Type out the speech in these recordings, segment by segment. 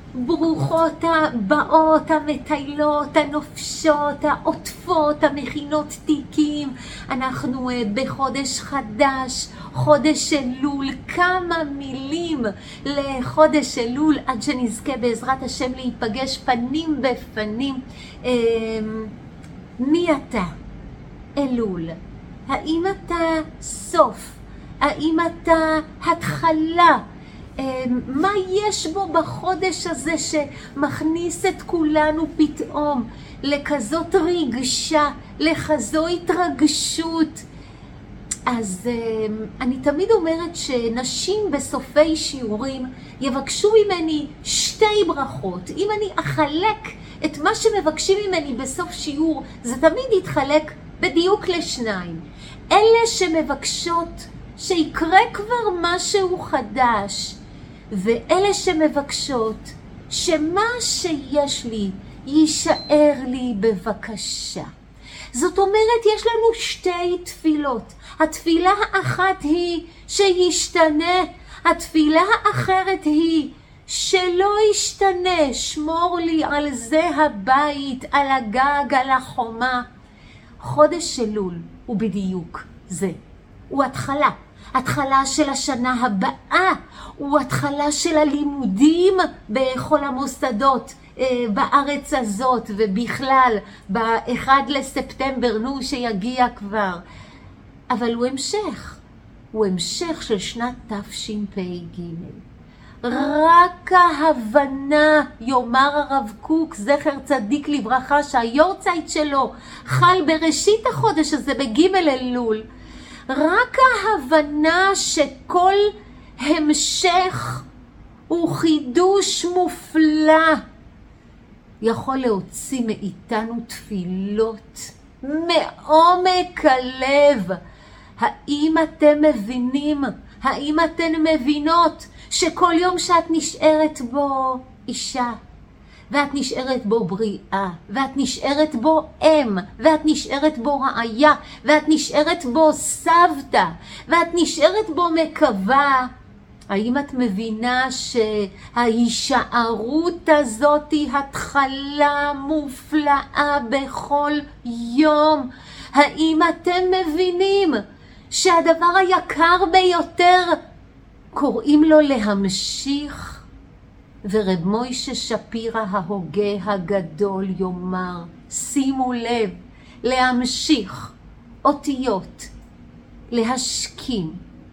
ברוכות הבאות, המטיילות, הנופשות, העוטפות, המכינות תיקים. אנחנו בחודש חדש, חודש אלול. כמה מילים לחודש אלול עד שנזכה בעזרת השם להיפגש פנים בפנים. מי אתה? אלול. האם אתה סוף? האם אתה התחלה? מה יש בו בחודש הזה שמכניס את כולנו פתאום לכזאת רגשה, לכזו התרגשות? אז אני תמיד אומרת שנשים בסופי שיעורים יבקשו ממני שתי ברכות. אם אני אחלק את מה שמבקשים ממני בסוף שיעור, זה תמיד יתחלק בדיוק לשניים. אלה שמבקשות שיקרה כבר משהו חדש, ואלה שמבקשות שמה שיש לי יישאר לי בבקשה. זאת אומרת, יש לנו שתי תפילות. התפילה האחת היא שישתנה, התפילה האחרת היא שלא ישתנה. שמור לי על זה הבית, על הגג, על החומה. חודש אלול הוא בדיוק זה. הוא התחלה. התחלה של השנה הבאה, הוא התחלה של הלימודים בכל המוסדות בארץ הזאת ובכלל ב-1 לספטמבר, שיגיע כבר. אבל הוא המשך, הוא המשך של שנת תשפ"ג. רק ההבנה, יאמר הרב קוק, זכר צדיק לברכה, שהיורצייט שלו חל בראשית החודש הזה בג' אלול, רק ההבנה שכל המשך הוא חידוש מופלא יכול להוציא מאיתנו תפילות מעומק הלב. האם אתם מבינים? האם אתן מבינות שכל יום שאת נשארת בו אישה, ואת נשארת בו בריאה, ואת נשארת בו אם, ואת נשארת בו רעיה, ואת נשארת בו סבתא, ואת נשארת בו מקווה, האם את מבינה שההישארות הזאת היא התחלה מופלאה בכל יום? האם אתם מבינים שהדבר היקר ביותר קוראים לו להמשיך? ורב מוישה שפירא ההוגה הגדול יאמר, שימו לב, להמשיך, אותיות, להשכים.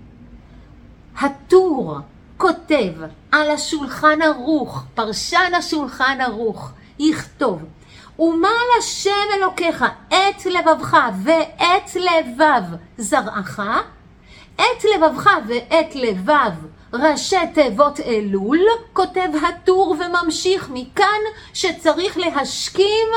הטור כותב על השולחן ערוך, פרשן השולחן ערוך, יכתוב, ומה על השם אלוקיך את לבבך ואת לבב זרעך, את לבבך ואת לבב ראשי תיבות אלול, כותב הטור וממשיך מכאן שצריך להשכים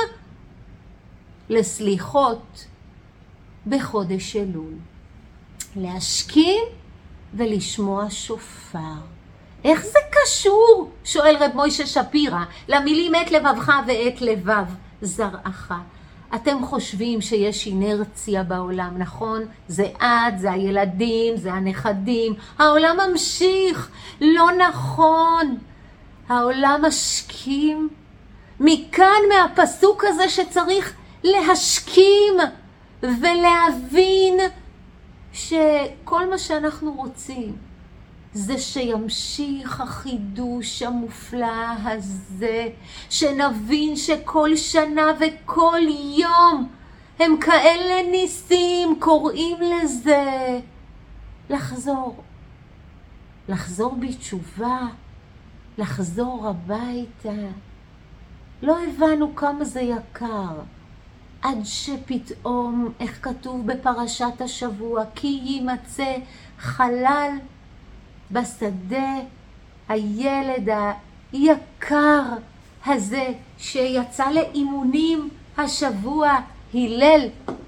לסליחות בחודש אלול. להשכים ולשמוע שופר. איך זה קשור? שואל רב מוישה שפירא, למילים את לבבך ואת לבב זרעך. אתם חושבים שיש אינרציה בעולם, נכון? זה את, זה הילדים, זה הנכדים. העולם ממשיך. לא נכון. העולם משכים. מכאן מהפסוק הזה שצריך להשכים ולהבין שכל מה שאנחנו רוצים זה שימשיך החידוש המופלא הזה, שנבין שכל שנה וכל יום הם כאלה ניסים, קוראים לזה לחזור בתשובה, לחזור הביתה. לא הבנו כמה זה יקר, עד שפתאום, איך כתוב בפרשת השבוע, כי יימצא חלל בשדה, הילד היקר הזה שיצא לאימונים השבוע, הלל,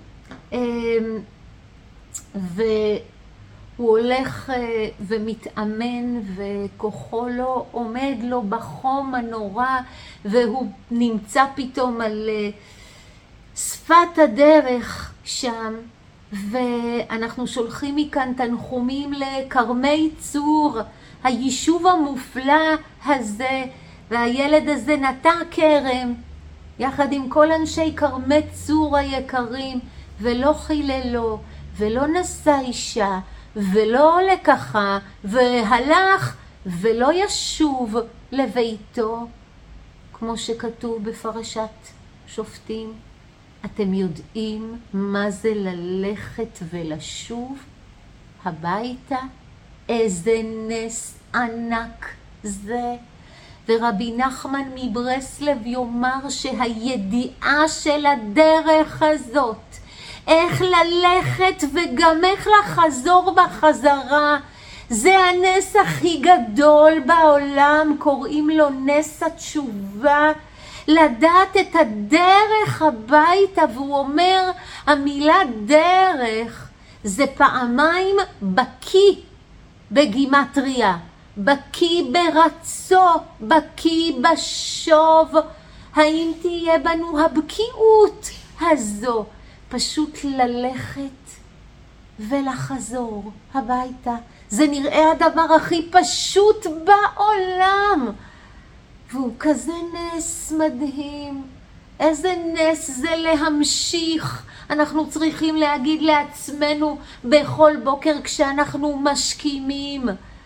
והוא הולך ומתאמן וכוחו לא עומד לו בחום הנורא, והוא נמצא פתאום על שפת הדרך שם, ואנחנו שולחים מכאן תנחומים לכרמי צור, היישוב המופלא הזה, והילד הזה נטע כרם, יחד עם כל אנשי כרמי צור היקרים, ולא חיללו, ולא נשא אישה, ולא לקחה, והלך, ולא ישוב לביתו, כמו שכתוב בפרשת שופטים. אתם יודעים מה זה ללכת ולשוב הביתה? איזה נס ענק זה. ורבי נחמן מברסלב יאמר שהידיעה של הדרך הזאת, איך ללכת וגם איך לחזור בחזרה, זה הנס הכי גדול בעולם, קוראים לו נס התשובה, לדעת את הדרך הביתה. והוא אומר, המילה דרך זה פעמיים בקי בגימטריה, בקי ברצו, בקי בשוב. האם תהיה בנו הבקיאות הזו? פשוט ללכת ולחזור הביתה. זה נראה הדבר הכי פשוט בעולם. והוא כזה נס מדהים. איזה נס זה להמשיך. אנחנו צריכים להגיד לעצמנו בכל בוקר כשאנחנו משכימים.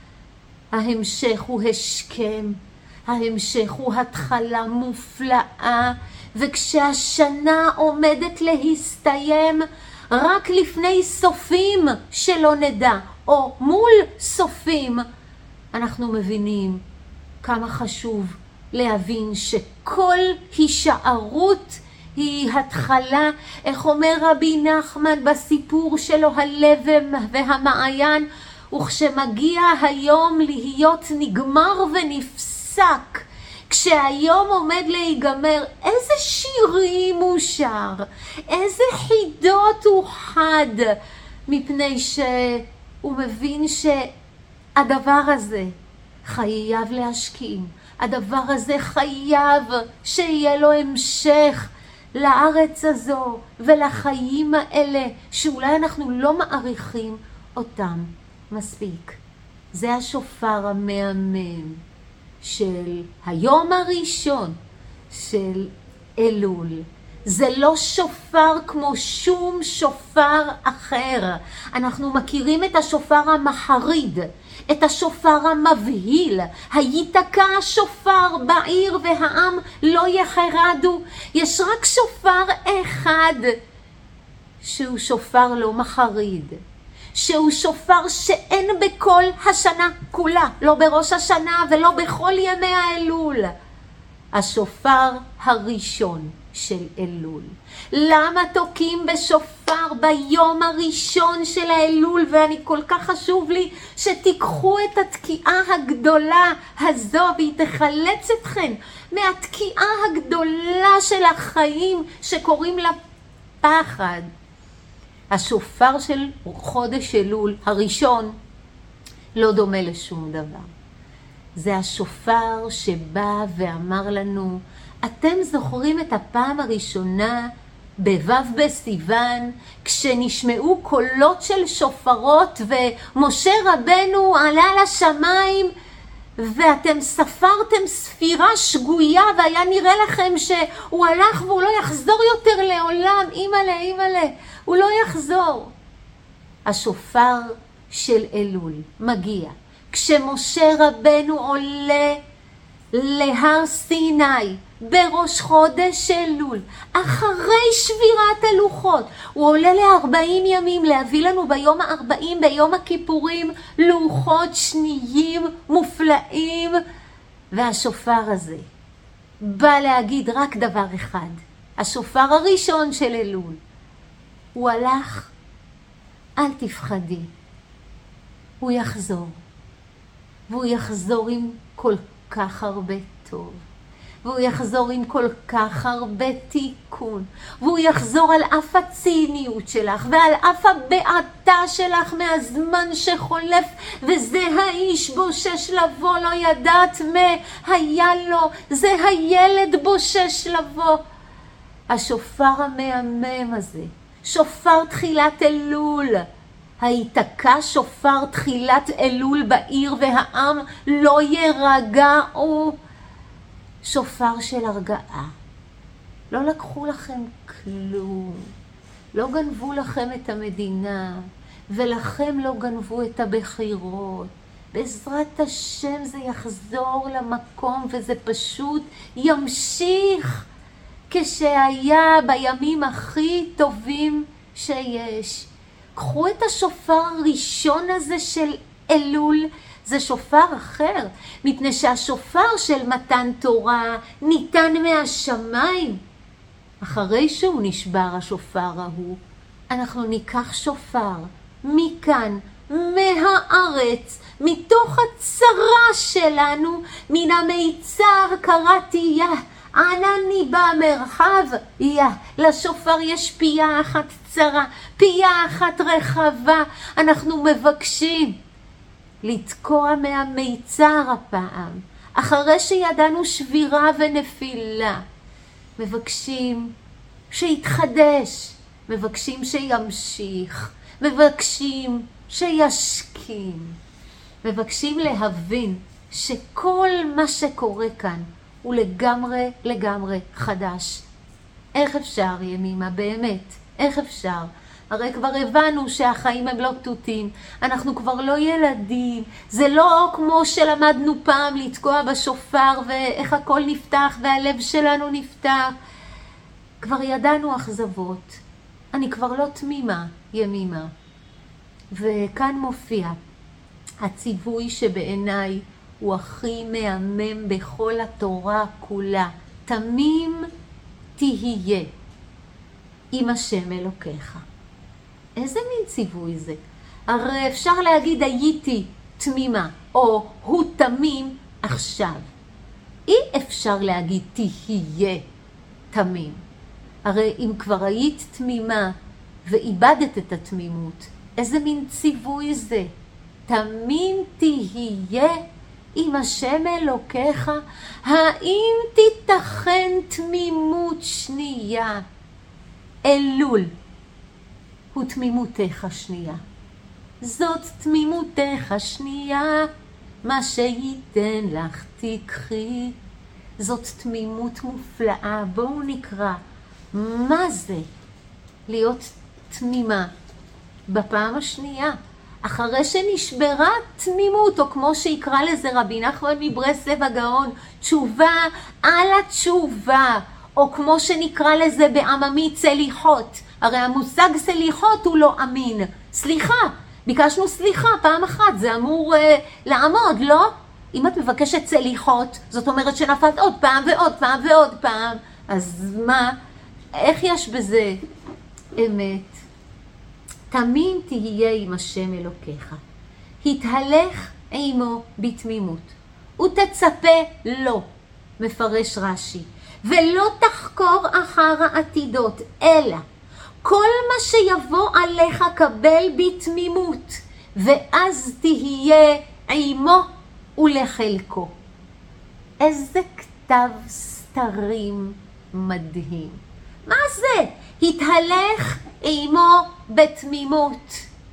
ההמשך הוא השכם. ההמשך הוא התחלה מופלאה. וכשהשנה עומדת להסתיים, רק לפני סופים שלא נדע, או מול סופים, אנחנו מבינים כמה חשוב להבין שכל הישארות היא התחלה. איך אומר רבי נחמן בסיפור שלו הלב והמעיין, וכשמגיע היום להיות נגמר ונפסק, כשהיום עומד להיגמר, איזה שירים הוא שר, איזה חידות הוא חד, מפני שהוא מבין שהדבר הזה חייב להשכים, הדבר הזה חייב שיהיה לו המשך לארץ הזו ולחיים האלה, שאולי אנחנו לא מעריכים אותם מספיק. זה השופר המהמם של היום הראשון של אלול. זה לא שופר כמו שום שופר אחר. אנחנו מכירים את השופר המחריד, את השופר המבהיל, היתקע השופר בעיר והעם לא יחרדו. יש רק שופר אחד שהוא שופר לא מחריד, שהוא שופר שאין בכל השנה כולה, לא בראש השנה ולא בכל ימי האלול. השופר הראשון של אלול. למה תוקים בשופר ביום הראשון של האלול? ואני כל כך חשוב לי שתיקחו את התקיעה הגדולה הזו והיא תחלץ אתכם מהתקיעה הגדולה של החיים שקוראים לה פחד. השופר של חודש אלול הראשון לא דומה לשום דבר. זה השופר שבא ואמר לנו, אתם זוכרים את הפעם הראשונה בו' בסיוון, כשנשמעו קולות של שופרות ומשה רבנו עלה לשמיים, ואתם ספרתם ספירה שגויה והיה נראה לכם שהוא הלך והוא לא יחזור יותר לעולם. אימא'לה, הוא לא יחזור. השופר של אלול מגיע כשמשה רבנו עולה להר סיני בראש חודש אלול, אחרי שבירת הלוחות. הוא עולה ל40 ימים להביא לנו ביום ה40, ביום הכיפורים, לוחות שניים מופלאים. והשופר הזה בא להגיד רק דבר אחד. השופר הראשון של אלול, הוא הלך, אל תפחדי, הוא יחזור. והוא יחזור עם כל כך הרבה טוב. והוא יחזור עם כל כך הרבה תיקון. והוא יחזור על אף הציניות שלך ועל אף הבעתה שלך מהזמן שחולף. וזה האיש בושש לבוא, לא ידעת מה היה לו. זה הילד בושש לבוא. השופר המהמם הזה, שופר תחילת אלול. היתקע שופר תחילת אלול בעיר והעם לא ירגעו. שופר של הרגעה. לא לקחו לכם כלום, לא גנבו לכם את המדינה, ולכם לא גנבו את הבחירות. בעזרת השם זה יחזור למקום, וזה פשוט ימשיך כשהיה בימים הכי טובים שיש. קחו את השופר הראשון הזה של אלול, זה שופר אחר, מפני שהשופר של מתן תורה ניתן מהשמיים. אחרי שהוא נשבר השופר ההוא, אנחנו ניקח שופר מכאן, מהארץ, מתוך הצרה שלנו, מן המיצר קראתי ענני במרחב, לשופר יש פייה אחת צרה, פייה אחת רחבה. אנחנו מבקשים לתקוע מהמיצר הפעם, אחרי שידענו שבירה ונפילה. מבקשים שיתחדש, מבקשים שימשיך, מבקשים שישכים, מבקשים להבין שכל מה שקורה כאן הוא לגמרי לגמרי חדש. איך אפשר ימימה? באמת, איך אפשר? הרי כבר הבנו שהחיים הם לא תותים, אנחנו כבר לא ילדים, זה לא כמו שלמדנו פעם לתקוע בשופר ואיך הכל נפתח והלב שלנו נפתח. כבר ידענו אכזבות, אני כבר לא תמימה ימימה. וכאן מופיע הציווי שבעיניי הוא הכי מהמם בכל התורה כולה. תמים תהיה עם השם אלוקיך. איזה מין ציווי זה? הרי אפשר להגיד הייתי תמימה, או הוא תמים עכשיו. אי אפשר להגיד תהיה תמים. הרי אם כבר היית תמימה ואיבדת את התמימות, איזה מין ציווי זה? תמים תהיה עם השם אלוקיך. האם תיתכן תמימות שנייה? אלול הוא תמימותך שנייה. זאת תמימותך שנייה, מה שייתן לך תקחי. זאת תמימות מופלאה. בואו נקרא מה זה להיות תמימה בפעם השנייה, אחרי שנשברה תמימות, או כמו שיקרא לזה רבי נחמן מברסלב הגאון, תשובה על התשובה, או כמו שנקרא לזה בעממית סליחות. הרי המושג סליחות הוא לא אמין. סליחה, ביקשנו סליחה פעם אחת, זה אמור לעמוד, לא? אם את מבקשת סליחות, זאת אומרת שנפלת עוד פעם ועוד פעם ועוד פעם. אז מה? איך יש בזה אמת? תמים תהיה עם השם אלוקיך. התהלך עמו בתמימות, ותצפה לו, מפרש רש"י, ולא תחקור אחר העתידות, אלא כל מה שיבוא עליך קבל בתמימות, ואז תהיה עמו ולחלקו. איזה כתב סתרים מדהים. מה זה? התהלך עמו בתמימות.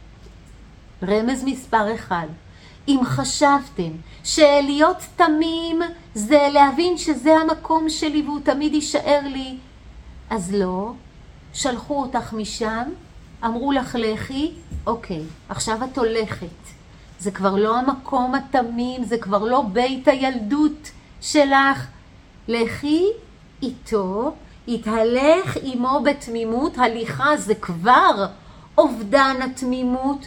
רמז מספר 1. אם חשבתם שלהיות תמים זה להבין שזה המקום שלי והוא תמיד יישאר לי, אז לא. שלחו אותך משם, אמרו לך לכי, אוקיי, עכשיו את הולכת. זה כבר לא המקום התמים, זה כבר לא בית הילדות שלך. לכי איתו, התהלך עמו בתמימות. הליכה זה כבר אובדן התמימות.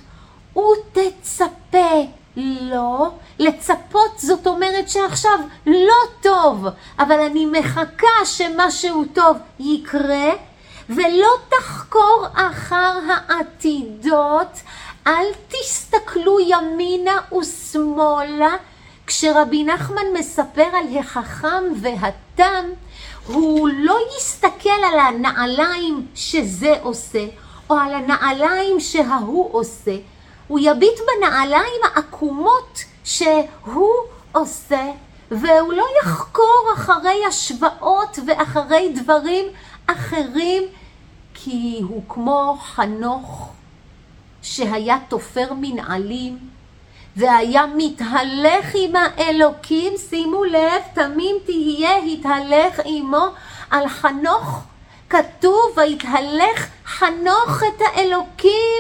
ותצפה לו. לצפות זאת אומרת שעכשיו לא טוב, אבל אני מחכה שמשהו טוב יקרה. ולא תחקור אחר העתידות, אל תסתכלו ימינה ושמאלה. כשרבי נחמן מספר על החכם והתם, הוא לא יסתכל על הנעליים שזה עושה, או על הנעליים שההוא עושה. הוא יביט בנעליים העקומות שהוא עושה, והוא לא יחקור אחרי השוואות ואחרי דברים אחרים, כי הוא כמו חנוך שהיה תופר מנעלים, והיה מתהלך עם האלוקים, שימו לב, תמים תהיה התהלך עמו על חנוך, כתוב והתהלך חנוך את האלוקים.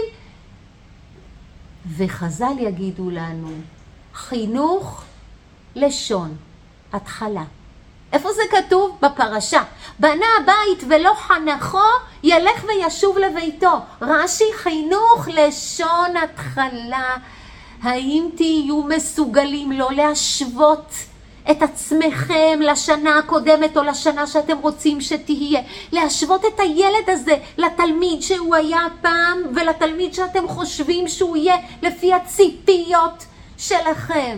וחז"ל יגידו לנו, חינוך לשון, התחלה. איפה זה כתוב? בפרשה. בנה הבית ולא חנכו, ילך וישוב לביתו. רש"י, חינוך לשון התחלה. האם תהיו מסוגלים לא להשוות את עצמכם לשנה הקודמת או לשנה שאתם רוצים שתהיה? להשוות את הילד הזה לתלמיד שהוא היה פעם ולתלמיד שאתם חושבים שהוא יהיה לפי הציפיות שלכם.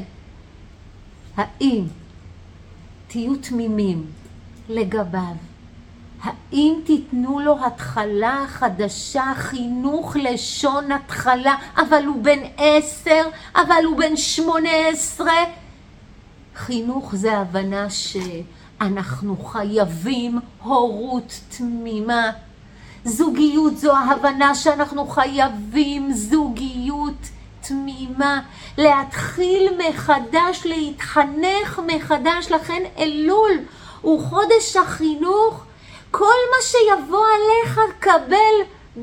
האם תהיו תמימים לגביו? האם תיתנו לו התחלה חדשה, חינוך לשון התחלה, אבל הוא בן 10, אבל הוא בן 18? חינוך זה הבנה שאנחנו חייבים הורות תמימה. זוגיות זו ההבנה שאנחנו חייבים זוגיות תמימה. להתחיל מחדש, להתחנך מחדש. לכן אלול הוא חודש החינוך. כל מה שיבוא עליך קבל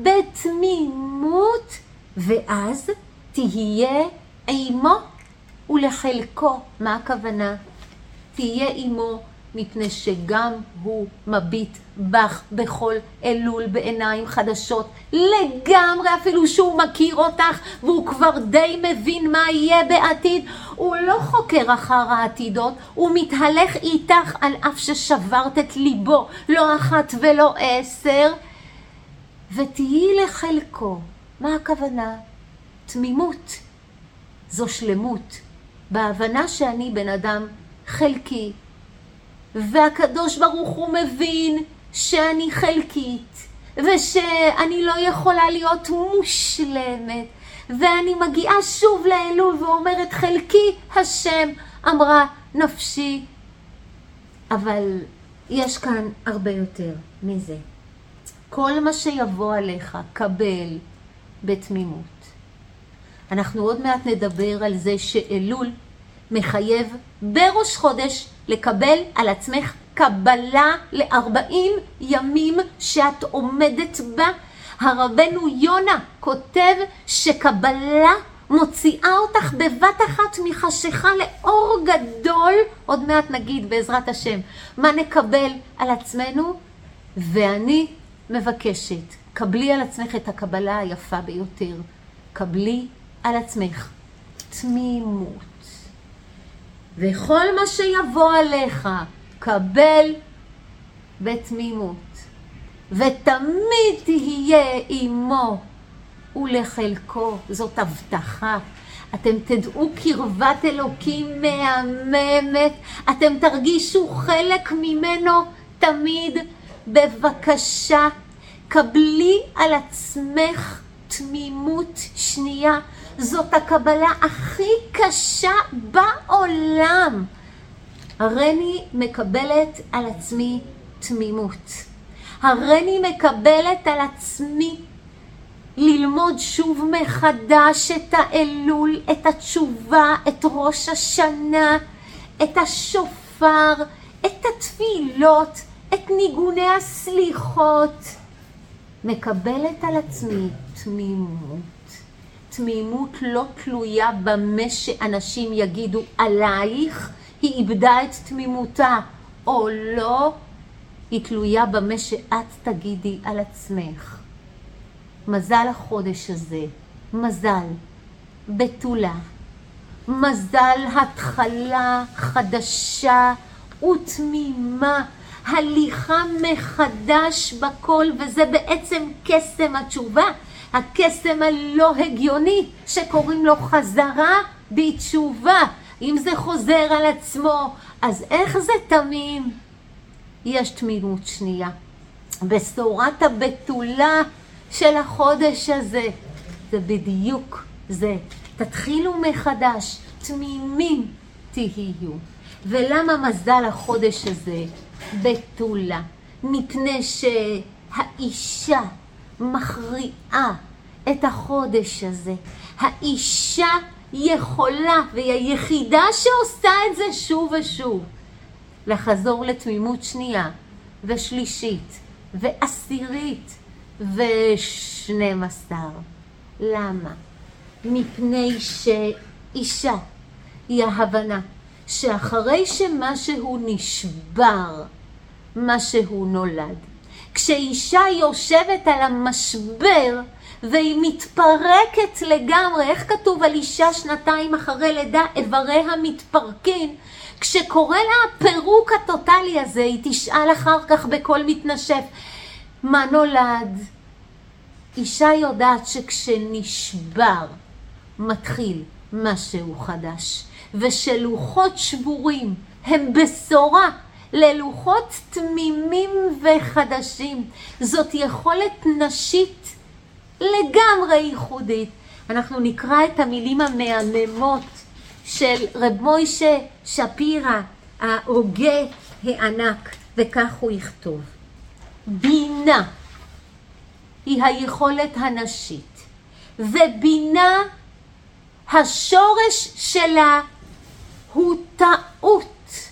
בתמימות, ואז תהיה עמו ולחלקו. מה הכוונה? תהיה עמו מפני שגם הוא מביט בך בכל אלול בעיניים חדשות לגמרי, אפילו שהוא מכיר אותך והוא כבר די מבין מה יהיה בעתיד. הוא לא חוקר אחר העתידות, הוא מתהלך איתך על אף ששברת את ליבו, לא 1 ולא 10, ותהיי לחלקו. מה הכוונה? תמימות זו שלמות, בהבנה שאני בן אדם חלקי, והקדוש ברוך הוא מבין שאני חלקית, ושאני לא יכולה להיות מושלמת, ואני מגיעה שוב לאלול ואומרת חלקי השם אמרה נפשי. אבל יש כאן הרבה יותר מזה. כל מה שיבוא עליך קבל בתמימות. אנחנו עוד מעט נדבר על זה שאלול מחייב בראש חודש לקבל על עצמך קבלה ל40 ימים שאת עומדת בה. הרבנו יונה כותב שקבלה מוציאה אותך בבת אחת מחשיכה לאור גדול. עוד מעט נגיד בעזרת השם מה נקבל על עצמנו, ואני מבקשת, קבלי על עצמך את הקבלה היפה ביותר. קבלי על עצמך תמימות. וכל מה שיבוא עליך, קבל בתמימות. ותמיד תהיה עמו ולחלקו. זאת הבטחה. אתם תדעו קרבת אלוקים מהממת. אתם תרגישו חלק ממנו תמיד. בבקשה, קבלי על עצמך תמימות שנייה. זאת הקבלה הכי קשה בעולם. הריני מקבלת על עצמי תמימות. הריני מקבלת על עצמי ללמוד שוב מחדש את האלול, את התשובה, את ראש השנה, את השופר, את התפילות, את ניגוני הסליחות. מקבלת על עצמי תמימות. תמימות לא תלויה במה שאנשים יגידו עלייך, היא איבדה את תמימותה, או לא, היא תלויה במה שאת תגידי על עצמך. מזל החודש הזה, מזל בתולה, מזל התחלה חדשה ותמימה, הליכה מחדש בכל, וזה בעצם קסם התשובה, הקסם הלא הגיוני שקוראים לו חזרה בתשובה. אם זה חוזר על עצמו, אז איך זה תמים? יש תמימות שנייה. בשורת הבתולה של החודש הזה, זה בדיוק זה. תתחילו מחדש, תמימים תהיו. ולמה מזל החודש הזה בתולה? מפני שהאישה מכריעה את החודש הזה. האישה יכולה והיא היחידה שעושה את זה שוב ושוב, לחזור לתמימות שנייה ושלישית ועשירית ו12. למה? מפני שאישה היא ההבנה שאחרי שמשהו נשבר, משהו נולד. כשאישה יושבת על המשבר והיא מתפרקת לגמרי, איך כתוב על אישה 2 אחרי לידה, איבריה מתפרקים, כשקורה לה הפירוק הטוטלי הזה, היא תשאל אחר כך בקול מתנשף, מה נולד? אישה יודעת שכשנשבר מתחיל משהו חדש, ושלוחות שבורים הם בשורה ללוחות תמימים וחדשים. זאת יכולת נשית לגמרי ייחודית. אנחנו נקרא את המילים המהממות של רב מוישה שפירא, ההוגה הענק, וכך הוא יכתוב. בינה היא היכולת הנשית, ובינה השורש שלה הוא טעות,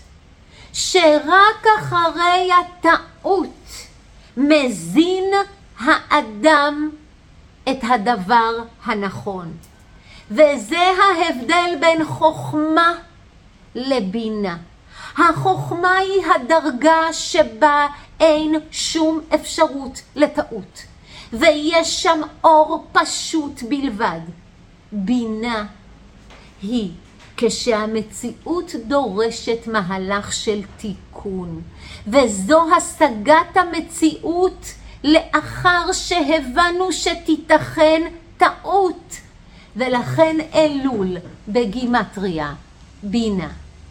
שרק אחרי הטעות מזין האדם את הדבר הנכון. וזה ההבדל בין חוכמה לבינה. החוכמה היא הדרגה שבה אין שום אפשרות לטעות, ויש שם אור פשוט בלבד. בינה היא כשהמציאות דורשת מהלך של תיקון, וזו השגת המציאות לאחר שהבנו שתיתכן טעות, ולכן אלול בגימטריה בינה.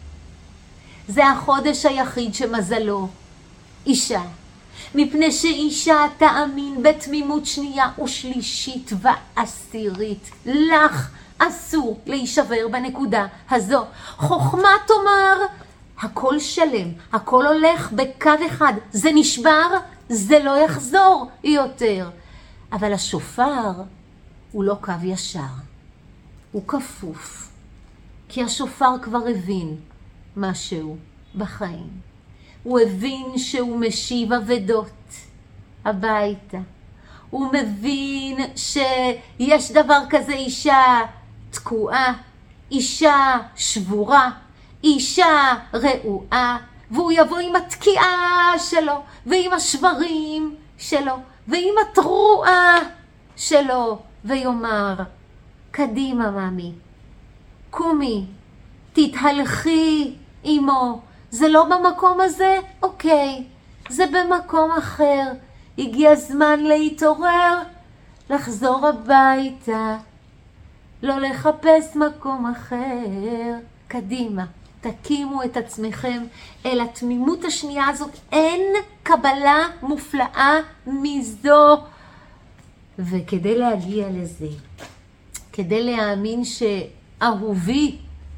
זה החודש היחיד שמזלו אישה, מפני שאישה תאמין בתמימות שנייה ושלישית ועשירית. לך אסור להישבר בנקודה הזו. חוכמה תאמר, הכל שלם, הכל הולך בקו אחד, זה נשבר, זה לא יחזור יותר. אבל השופר הוא לא קו ישר, הוא כפוף, כי השופר כבר הבין משהו בחיים. הוא הבין שהוא משיב אבדות הביתה. הוא מבין שיש דבר כזה אישה תקועה, אישה שבורה, אישה רעועה, והוא יבוא עם התקיעה שלו, ועם השברים שלו, ועם התרועה שלו, ויאמר, קדימה ממי, קומי, תתהלכי עמו. זה לא במקום הזה? אוקיי, זה במקום אחר. הגיע הזמן להתעורר, לחזור הביתה, לא לחפש מקום אחר. קדימה, תקימו את עצמכם אל התמימות השנייה הזאת. אין קבלה מופלאה מזו. וכדי להגיע לזה, כדי להאמין שאהובי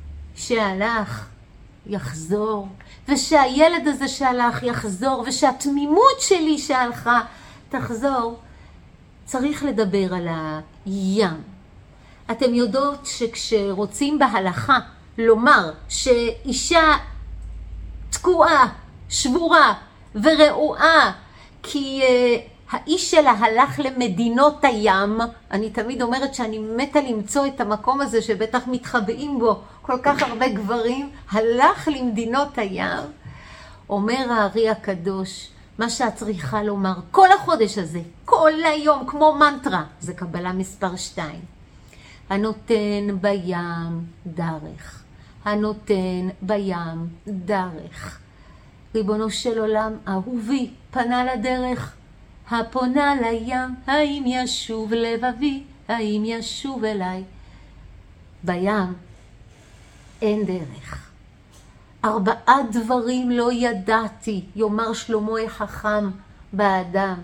שהלך יחזור, ושהילד הזה שהלך יחזור, ושהתמימות שלי שהלכה תחזור, צריך לדבר על הים. אתם יודעות שכשרוצים בהלכה לומר שאישה תקועה, שבורה ורעועה, כי האיש שלה הלך למדינות הים, אני תמיד אומרת שאני מתה למצוא את המקום הזה שבטח מתחבאים בו כל כך הרבה גברים, הלך למדינות הים. אומר הארי הקדוש, מה שאת צריכה לומר כל החודש הזה, כל היום, כמו מנטרה, זה קבלה מספר 2. הנותן בים דרך, הנותן בים דרך. ריבונו של עולם, אהובי פנה לדרך, הפונה לים, האם ישוב לבבי, האם ישוב אליי. בים אין דרך. 4 דברים לא ידעתי, יאמר שלמה החכם באדם.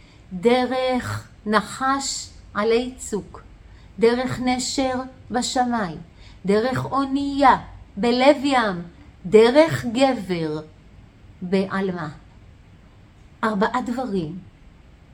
דרך נחש עלי צוק, דרך נשר בשמיים, דרך אונייה בלב ים, דרך גבר בעלמה. 4 דברים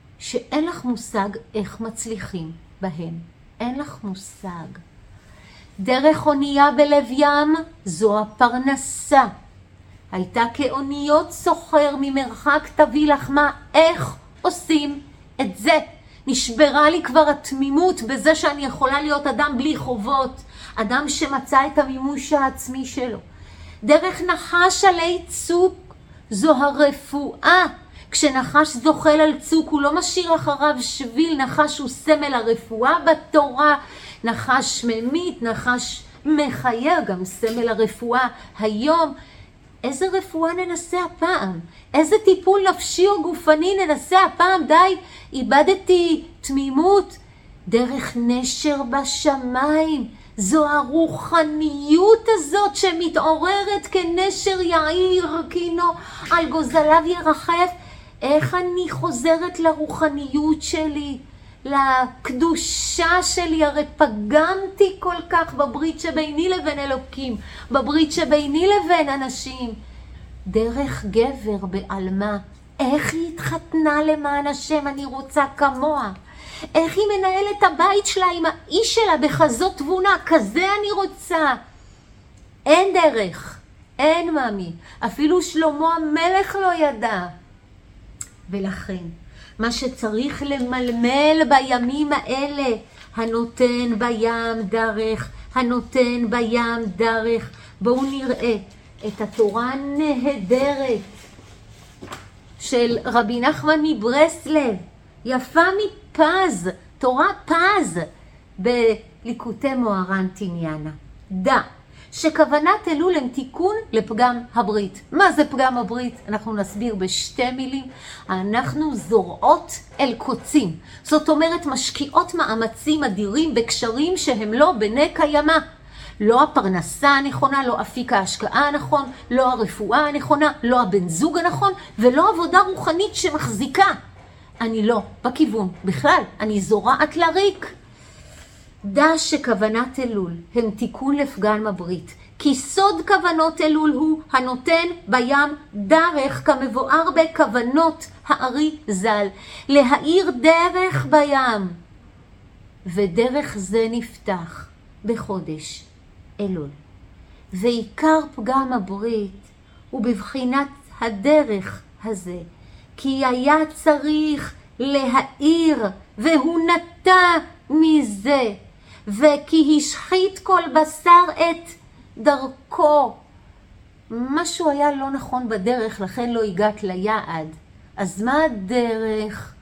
שאין לך מושג איך מצליחים בהם. אין לך מושג. דרך אונייה בלב ים זו הפרנסה. הייתה כאוניות סוחר ממרחק תביא לחמה. איך עושים את זה? נשברה לי כבר התמימות בזה שאני יכולה להיות אדם בלי חובות, אדם שמצא את המימוש העצמי שלו. דרך נחש עלי צוק זו הרפואה. כשנחש זוחל על צוק הוא לא משאיר אחריו שביל, נחש הוא סמל הרפואה בתורה, נחש ממית, נחש מחיה, גם סמל הרפואה היום. איזה רפואה ננסה הפעם? איזה טיפול נפשי או גופני ננסה הפעם? די, איבדתי תמימות. דרך נשר בשמיים, זו הרוחניות הזאת שמתעוררת כנשר יעיר קינו על גוזליו ירחף. איך אני חוזרת לרוחניות שלי, לקדושה שלי? הרי פגמתי כל כך בברית שביני לבין אלוקים, בברית שביני לבין אנשים. דרך גבר בעלמה, איך היא התחתנה למען השם, אני רוצה כמוה. איך היא מנהלת הבית שלה עם האיש שלה בכזאת תבונה, כזה אני רוצה. אין דרך, אין ממי, אפילו שלמה המלך לא ידע. ולכן, מה שצריך למלמל בימים האלה, הנותן בים דרך, הנותן בים דרך. בואו נראה את התורה הנהדרת של רבי נחמן מברסלב, יפה מפז, תורה פז, בליקוטי מוהר"ן תניאנה. דע שכוונת אלול הם תיקון לפגם הברית. מה זה פגם הברית? אנחנו נסביר בשתי מילים. אנחנו זורעות אל קוצים. זאת אומרת, משקיעות מאמצים אדירים בקשרים שהם לא בני קיימא. לא הפרנסה הנכונה, לא אפיק ההשקעה הנכון, לא הרפואה הנכונה, לא הבן זוג הנכון, ולא עבודה רוחנית שמחזיקה. אני לא בכיוון. בכלל, אני זורעת לריק. דע שכוונת אלול הם תיקון לפגם הברית, כי סוד כוונות אלול הוא הנותן בים דרך, כמבואר בכוונות הארי ז"ל, להאיר דרך בים. ודרך זה נפתח בחודש אלול. ועיקר פגם הברית הוא בבחינת הדרך הזה, כי היה צריך להאיר והוא נטע מזה, וכי השחית כל בשר את דרכו. משהו היה לא נכון בדרך, לכן לא הגעת ליעד. אז מה הדרך?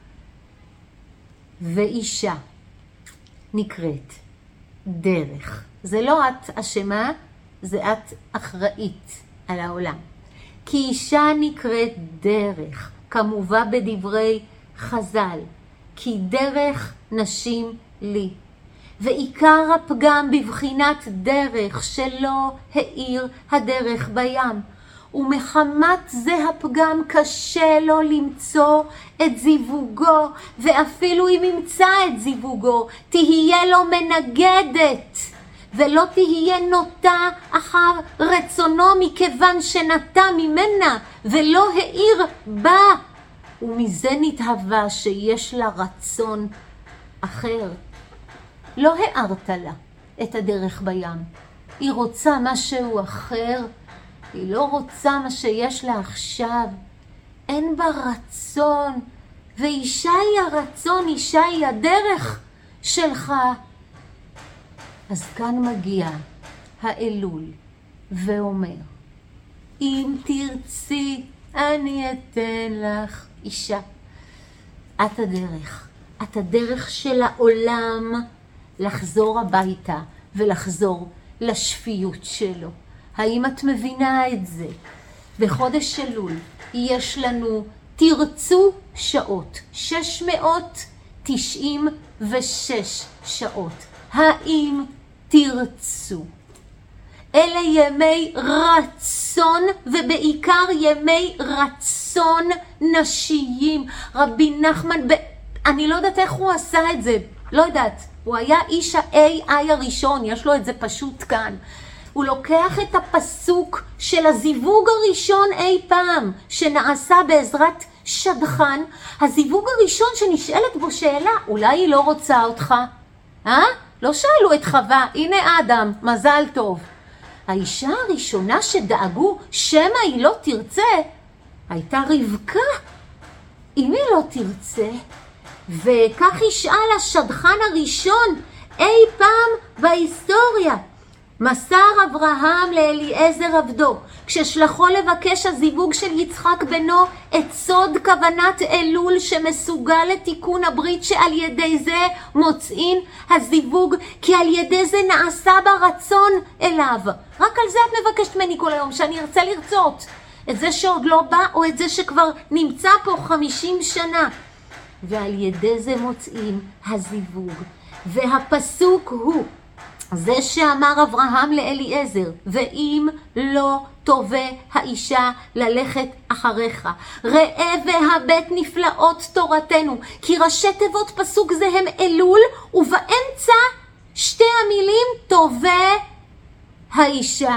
ואישה נקראת דרך. זה לא את אשמה, זה את אחראית על העולם. כי אישה נקראת דרך, כמובן בדברי חז"ל, כי דרך נשים לי. ועיקר הפגם בבחינת דרך שלא האיר הדרך בים, ומחמת זה הפגם קשה לו למצוא את זיווגו, ואפילו אם ימצא את זיווגו תהיה לו מנגדת, ולא תהיה נוטה אחר רצונו, מכיוון שנטה ממנה ולא האיר בה, ומזה נתהווה שיש לה רצון אחר. לא הערת לה את הדרך בים. היא רוצה משהו אחר. היא לא רוצה מה שיש לה עכשיו. אין בה רצון. ואישה היא הרצון, אישה היא הדרך שלך. אז כאן מגיע האלול ואומר, אם תרצי אני אתן לך אישה. את הדרך. את הדרך של העולם לחזור הביתה ולחזור לשפיות שלו. האם את מבינה את זה? בחודש אלול יש לנו תרצו שעות, 696 שעות. האם תרצו? אלה ימי רצון, ובעיקר ימי רצון נשיים. רבי נחמן, אני לא יודעת איך הוא עשה את זה, לא יודעת. הוא היה איש ה-AI הראשון, יש לו את זה פשוט כאן. הוא לוקח את הפסוק של הזיווג הראשון אי פעם, שנעשה בעזרת שדכן, הזיווג הראשון שנשאלת בו שאלה, אולי היא לא רוצה אותך? לא שאלו את חווה, הנה אדם, מזל טוב. האישה הראשונה שדאגו שמא היא לא תרצה, הייתה רבקה. אם היא לא תרצה, וכך ישאל השדכן הראשון אי פעם בהיסטוריה. מסר אברהם לאליעזר עבדו, כששלחו לבקש הזיווג של יצחק בנו, את סוד כוונת אלול שמסוגל לתיקון הברית, שעל ידי זה מוצאים הזיווג, כי על ידי זה נעשה ברצון אליו. רק על זה את מבקשת ממני כל היום, שאני ארצה לרצות. את זה שעוד לא בא, או את זה שכבר נמצא פה 50 שנה. ועל ידי זה מוצאים הזיווג. והפסוק הוא, זה שאמר אברהם לאליעזר, ואם לא תובע האישה ללכת אחריך. ראה והבט נפלאות תורתנו, כי ראשי תיבות פסוק זה הם אלול, ובאמצע שתי המילים תובע האישה.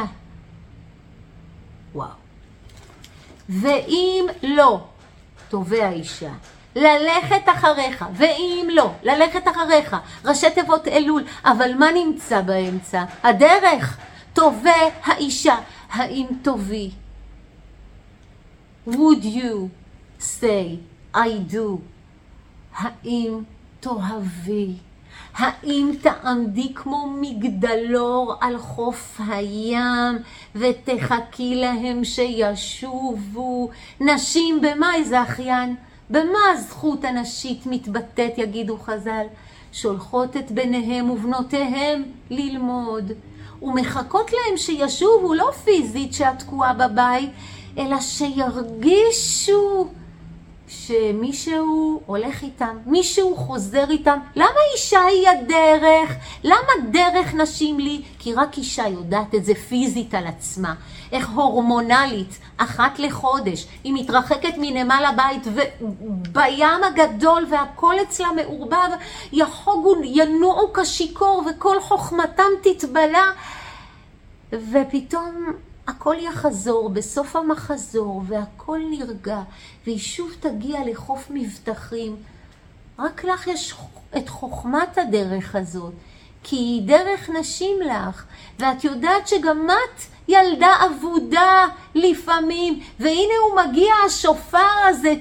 וואו. ואם לא תובע האישה ללכת אחריך, ואם לא, ללכת אחריך, ראשי תיבות אלול, אבל מה נמצא באמצע? הדרך, תובע האישה, האם תובי? Would you say I do? האם תאהבי? האם תעמדי כמו מגדלור על חוף הים ותחכי להם שישובו? נשים במאי זכיין? במה הזכות הנשית מתבטאת, יגידו חז"ל? שולחות את בניהם ובנותיהם ללמוד, ומחכות להם שישובו, לא פיזית שאת תקועה בבית, אלא שירגישו שמישהו הולך איתם, מישהו חוזר איתם. למה אישה היא הדרך? למה דרך נשים לי? כי רק אישה יודעת את זה פיזית על עצמה. איך הורמונלית, אחת לחודש, היא מתרחקת מנמל הבית ובים הגדול והכל אצלה מעורבב, יחוגו, ינועו כשיקור וכל חוכמתם תתבלה, ופתאום הכל יחזור בסוף המחזור והכל נרגע, והיא שוב תגיע לחוף מבטחים. רק לך יש את חוכמת הדרך הזאת, כי היא דרך נשים לך, ואת יודעת שגם את ילדה עבודה לפעמים, והנה הוא מגיע השופר הזה,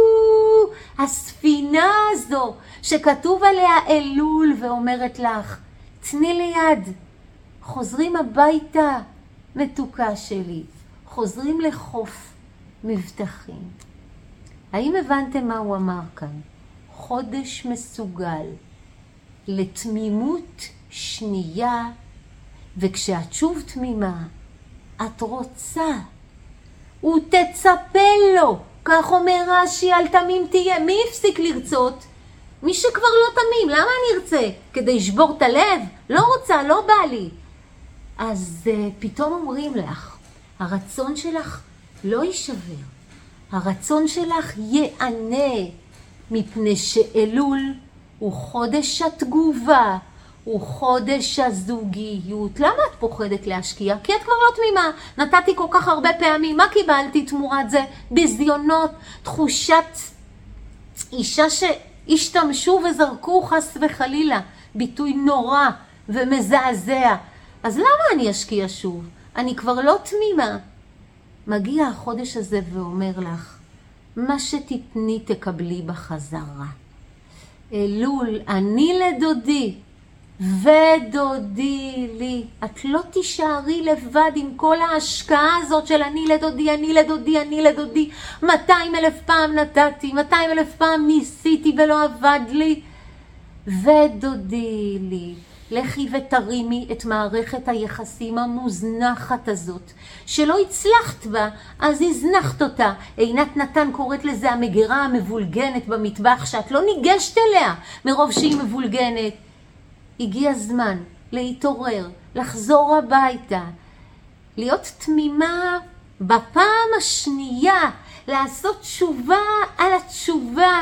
הספינה הזו שכתוב עליה אלול, ואומרת לך, תני ליד, חוזרים הביתה מתוקה שלי, חוזרים לחוף מבטחים. האם הבנתם מה הוא אמר כאן? חודש מסוגל לתמימות שנייה, וכשאת שוב תמימה, את רוצה, הוא תצפה לו. כך אומר רש"י, אל תמים תהיה. מי הפסיק לרצות? מי שכבר לא תמים. למה אני ארצה? כדי לשבור את הלב? לא רוצה, לא בא לי. אז פתאום אומרים לך, הרצון שלך לא יישבר. הרצון שלך יענה, מפני שאלול הוא חודש התגובה, הוא חודש הזוגיות. למה את פוחדת להשקיע? כי את כבר לא תמימה. נתתי כל כך הרבה פעמים, מה קיבלתי תמורת זה? בזיונות, תחושת אישה שהשתמשו וזרקו חס וחלילה, ביטוי נורא ומזעזע. אז למה אני אשקיע שוב? אני כבר לא תמימה. מגיע החודש הזה ואומר לך, מה שתתני תקבלי בחזרה. אלול, אני לדודי ודודי לי. את לא תישארי לבד עם כל ההשקעה הזאת של אני לדודי, אני לדודי, אני לדודי. 200,000 פעם נתתי, 200,000 פעם ניסיתי ולא עבד לי. ודודי לי. לכי ותרימי את מערכת היחסים המוזנחת הזאת, שלא הצלחת בה, אז הזנחת אותה. עינת נתן קוראת לזה המגירה המבולגנת במטבח, שאת לא ניגשת אליה מרוב שהיא מבולגנת. הגיע הזמן להתעורר, לחזור הביתה, להיות תמימה בפעם השנייה, לעשות תשובה על התשובה,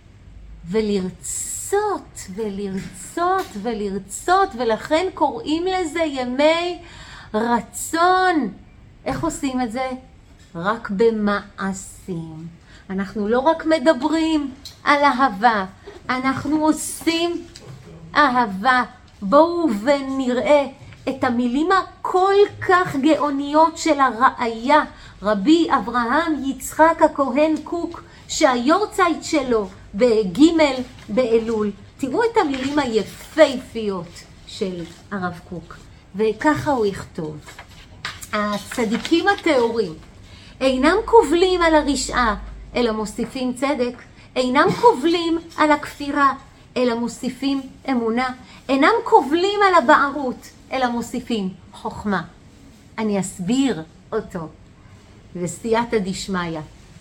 ולרצות ולרצות ולרצות, ולכן קוראים לזה ימי רצון. איך עושים את זה? רק במעשים. אנחנו לא רק מדברים על אהבה, אנחנו עושים אהבה בואו ונראה את המילים הכל כך גאוניות של הראיה, רבי אברהם יצחק הכהן קוק, שהיורצייט שלו בג' באלול. תראו את המילים היפהפיות של הרב קוק, וככה הוא יכתוב. הצדיקים הטהורים אינם קובלים על הרשעה, אלא מוסיפים צדק, אינם קובלים על הכפירה, אלא מוסיפים אמונה, אינם קובלים על הבערות, אלא מוסיפים חוכמה. אני אסביר אותו בסייעתא דשמיא.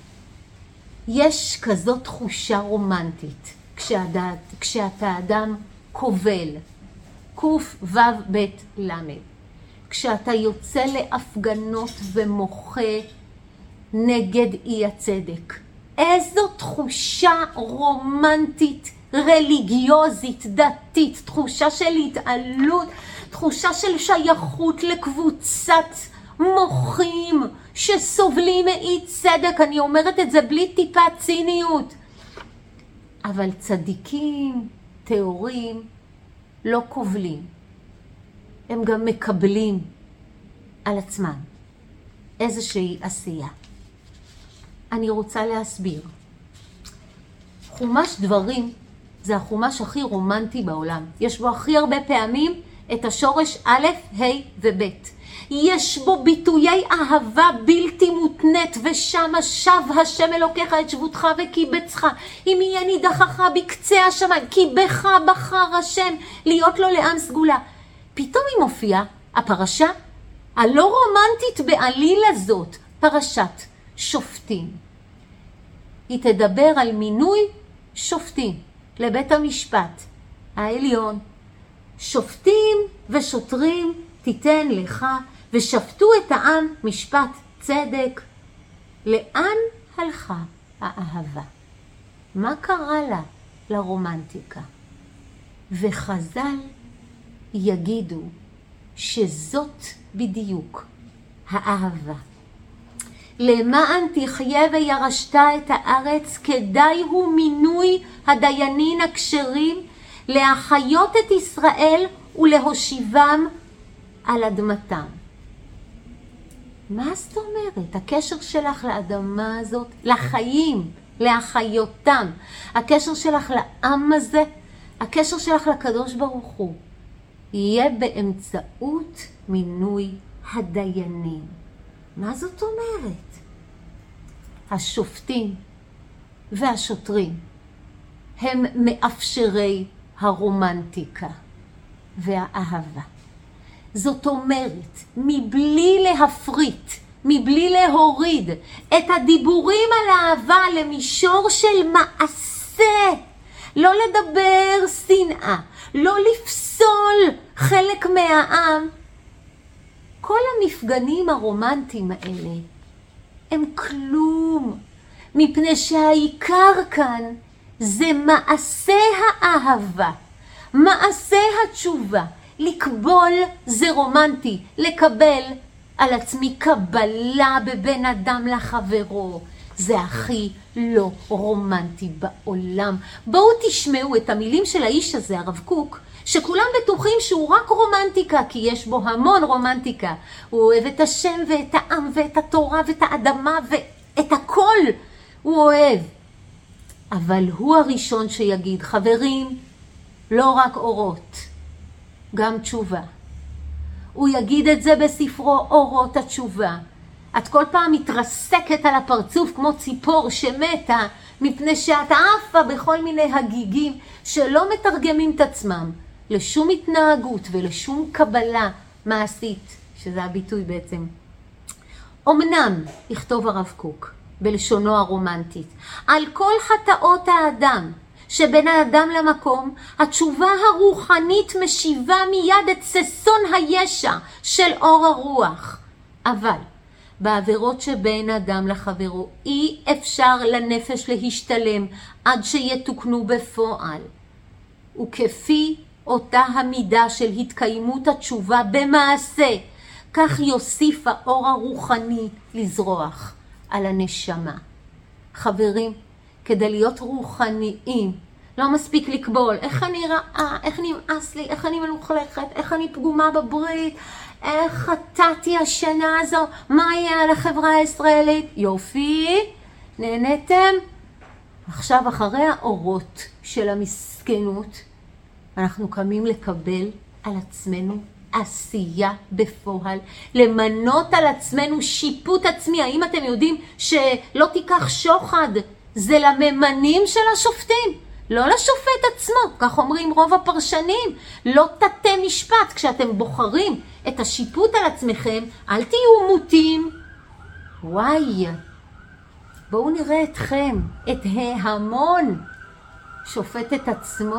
יש כזאת תחושה רומנטית כשאתה אדם קובל, קוף וו בית למד, כשאתה יוצא להפגנות ומוחה נגד אי הצדק. איזו תחושה רומנטית, רליגיוזית, דתית, תחושה של התעלות, תחושה של שייכות לקבוצת מוחים שסובלים מאי צדק. אני אומרת את זה בלי טיפה ציניות. אבל צדיקים, טהורים, לא קובלים. הם גם מקבלים על עצמם איזושהי עשייה. אני רוצה להסביר. חומש דברים זה החומש הכי רומנטי בעולם. יש בו הכי הרבה פעמים את השורש א', ה' וב'. יש בו ביטויי אהבה בלתי מותנית, ושם שב השם אלוקיך את שבותך וקיבצך, אם יהיה נידחך בקצה השמיים, כי בך בחר השם להיות לו לעם סגולה. פתאום היא מופיעה, הפרשה הלא רומנטית בעליל הזאת, פרשת שופטים. היא תדבר על מינוי שופטים לבית המשפט העליון. שופטים ושוטרים תיתן לך, ושפטו את העם משפט צדק. לאן הלכה האהבה? מה קרה לה, לרומנטיקה? וחז"ל יגידו שזאת בדיוק האהבה. למען תחיה וירשת את הארץ, כדאי הוא מינוי הדיינים הכשרים להחיות את ישראל ולהושיבם על אדמתם. מה זאת אומרת? הקשר שלך לאדמה הזאת, לחיים, להחיותם, הקשר שלך לעם הזה, הקשר שלך לקדוש ברוך הוא, יהיה באמצעות מינוי הדיינים. מה זאת אומרת? השופטים והשוטרים הם מאפשרי הרומנטיקה והאהבה. זאת אומרת, מבלי להפריט, מבלי להוריד את הדיבורים על אהבה למישור של מעשה, לא לדבר שנאה, לא לפסול חלק מהעם, כל המפגנים הרומנטיים האלה הם כלום, מפני שהעיקר כאן זה מעשה האהבה, מעשה התשובה. לקבול זה רומנטי, לקבל על עצמי קבלה בבין אדם לחברו, זה הכי לא רומנטי בעולם. בואו תשמעו את המילים של האיש הזה, הרב קוק, שכולם בטוחים שהוא רק רומנטיקה, כי יש בו המון רומנטיקה. הוא אוהב את השם ואת העם ואת התורה ואת האדמה ואת הכל הוא אוהב. אבל הוא הראשון שיגיד, חברים, לא רק אורות, גם תשובה. הוא יגיד את זה בספרו אורות התשובה. את כל פעם מתרסקת על הפרצוף כמו ציפור שמתה, מפני שאת עפה בכל מיני הגיגים שלא מתרגמים את עצמם לשום התנהגות ולשום קבלה מעשית, שזה הביטוי בעצם. אמנם, יכתוב הרב קוק בלשונו הרומנטית, על כל חטאות האדם שבין האדם למקום, התשובה הרוחנית משיבה מיד את ששון הישע של אור הרוח. אבל בעבירות שבין האדם לחברו אי אפשר לנפש להשתלם עד שיתוקנו בפועל. וכפי אותה המידה של התקיימות התשובה במעשה, כך יוסיף האור הרוחני לזרוח על הנשמה. חברים, כדי להיות רוחניים לא מספיק לקבול, איך אני רעה, איך נמאס לי, איך אני מלוכלכת, איך אני פגומה בברית, איך חטאתי השנה הזו, מה יהיה על החברה הישראלית? יופי, נהניתם? עכשיו אחרי האורות של המסכנות, אנחנו קמים לקבל על עצמנו עשייה בפועל, למנות על עצמנו שיפוט עצמי. האם אתם יודעים שלא תיקח שוחד? זה לממנים של השופטים, לא לשופט עצמו, כך אומרים רוב הפרשנים. לא תטה משפט. כשאתם בוחרים את השיפוט על עצמכם, אל תהיו מוטים. וואי, בואו נראה אתכם, את ההמון שופט את עצמו,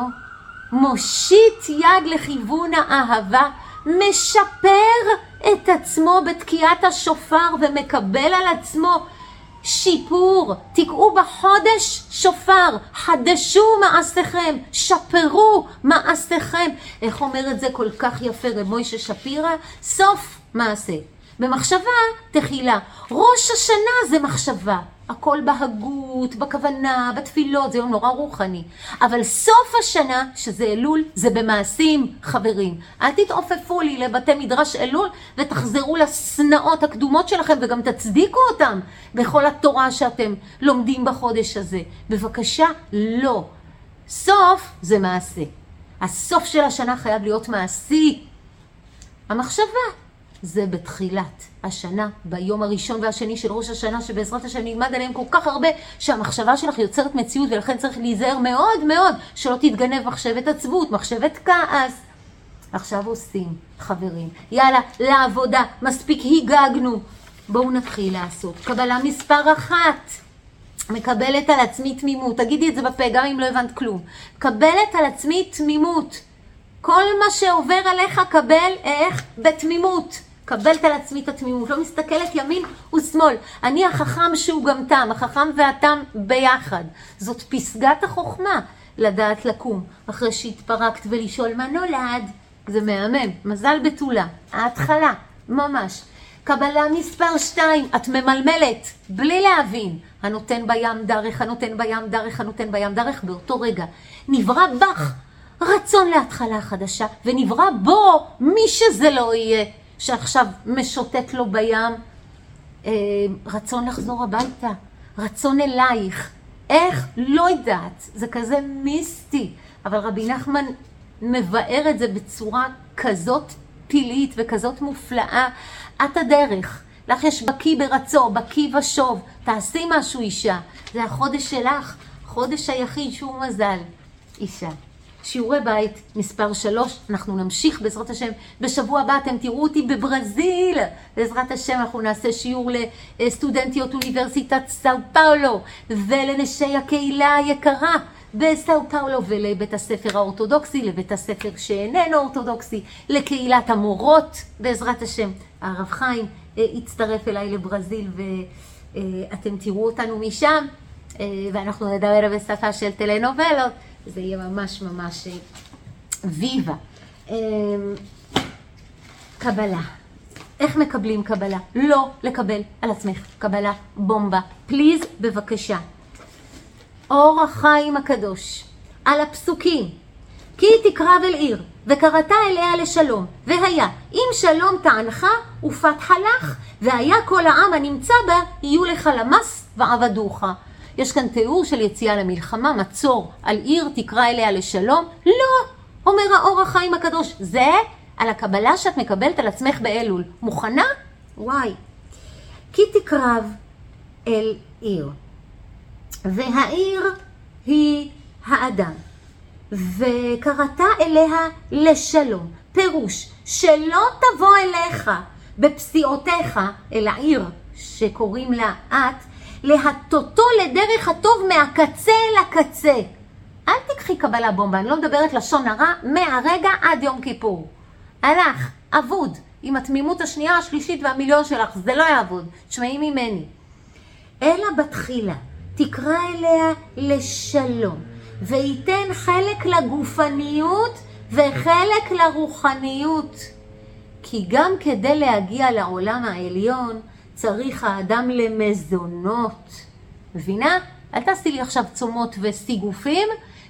מושיט יד לכיוון האהבה, משפר את עצמו בתקיעת השופר ומקבל על עצמו שיפור. תקעו בחודש שופר, חדשו מעשיכם, שפרו מעשיכם. איך אומר את זה כל כך יפה רב מוישה שפירא? סוף מעשה במחשבה תחילה. ראש השנה זה מחשבה, הכל בהגות, בכוונה, בתפילות, זה יום נורא רוחני. אבל סוף השנה, שזה אלול, זה במעשים, חברים. אל תתעופפו לי לבתי מדרש אלול ותחזרו לסנאות הקדומות שלכם וגם תצדיקו אותם בכל התורה שאתם לומדים בחודש הזה. בבקשה, לא. סוף זה מעשה. הסוף של השנה חייב להיות מעשי. המחשבה זה בתחילת השנה, ביום הראשון והשני של ראש השנה, שבעזרת השם נלמד עליהם כל כך הרבה, שהמחשבה שלך יוצרת מציאות, ולכן צריך להיזהר מאוד מאוד שלא תתגנב מחשבת עצבות, מחשבת כעס. עכשיו עושים, חברים. יאללה, לעבודה, מספיק היגגנו. בואו נתחיל לעשות. קבלה מספר 1. מקבלת על עצמי תמימות. תגידי את זה בפה, גם אם לא הבנת כלום. קבלת על עצמי תמימות. כל מה שעובר עליך קבל איך? בתמימות. קבלת על עצמי את התמימות. לא מסתכלת ימין ושמאל. אני החכם שהוא גם תם. החכם והתם ביחד. זאת פסגת החוכמה. לדעת לקום. אחרי שהתפרקת ולשאול מה נולד. זה מהמם. מזל בתולה. ההתחלה. ממש. קבלה מספר 2. את ממלמלת. בלי להבין. הנותן בים דרך, הנותן בים דרך, הנותן בים דרך. באותו רגע. נברא בך רצון להתחלה חדשה, ונברא בו מי שזה לא יהיה, שעכשיו משוטט לו בים, רצון לחזור הביתה, רצון אלייך. איך? לא יודעת, זה כזה מיסטי, אבל רבי נחמן מבאר את זה בצורה כזאת פילית וכזאת מופלאה. את הדרך, לך יש בקי ברצו, בקי ושוב, תעשי משהו אישה, זה החודש שלך, חודש היחיד שהוא מזל, אישה. שיעורי בית מספר 3, אנחנו נמשיך בעזרת השם. בשבוע הבא אתם תראו אותי בברזיל. בעזרת השם אנחנו נעשה שיעור לסטודנטיות אוניברסיטת סאו פאולו ולנשי הקהילה היקרה בסאו פאולו, ולבית הספר האורתודוקסי, לבית הספר שאיננו אורתודוקסי, לקהילת המורות. בעזרת השם הרב חיים יצטרף אליי לברזיל ואתם תראו אותנו משם, ואנחנו נדבר בשפה של טלנובלות. זה יהיה ממש ממש ויבה. קבלה. איך מקבלים קבלה? לא לקבל על עצמך קבלה בומבה. פליז, בבקשה. אור החיים הקדוש. על הפסוקים. כי תקרב אל עיר, וקראת אליה לשלום. והיה, אם שלום תענך ופתחה לך, והיה כל העם הנמצא בה, יהיו לך למס ועבדוך. יש כאן תיאור של יציאה למלחמה, מצור על עיר, תקרא אליה לשלום. לא, אומר האור החיים הקדוש. זה על הקבלה שאת מקבלת על עצמך באלול. מוכנה? וואי. כי תקרב אל עיר. והעיר היא האדם. וקראת אליה לשלום. פירוש, שלא תבוא אליך בפסיעותיך אל העיר שקוראים לה את, להטוטו לדרך הטוב מהקצה לקצה. אל תקחי קבלה בומבה, אני לא מדברת לשון הרע מהרגע עד יום כיפור. הלך, עבוד, עם התמימות השנייה, השלישית והמיליון שלך, זה לא יעבוד, תשמעי ממני. אלא בתחילה, תקרא אליה לשלום, וייתן חלק לגופניות וחלק לרוחניות. כי גם כדי להגיע לעולם העליון, צריך האדם למזונות. מבינה? אל תעשי לי עכשיו צומות וסיגופים,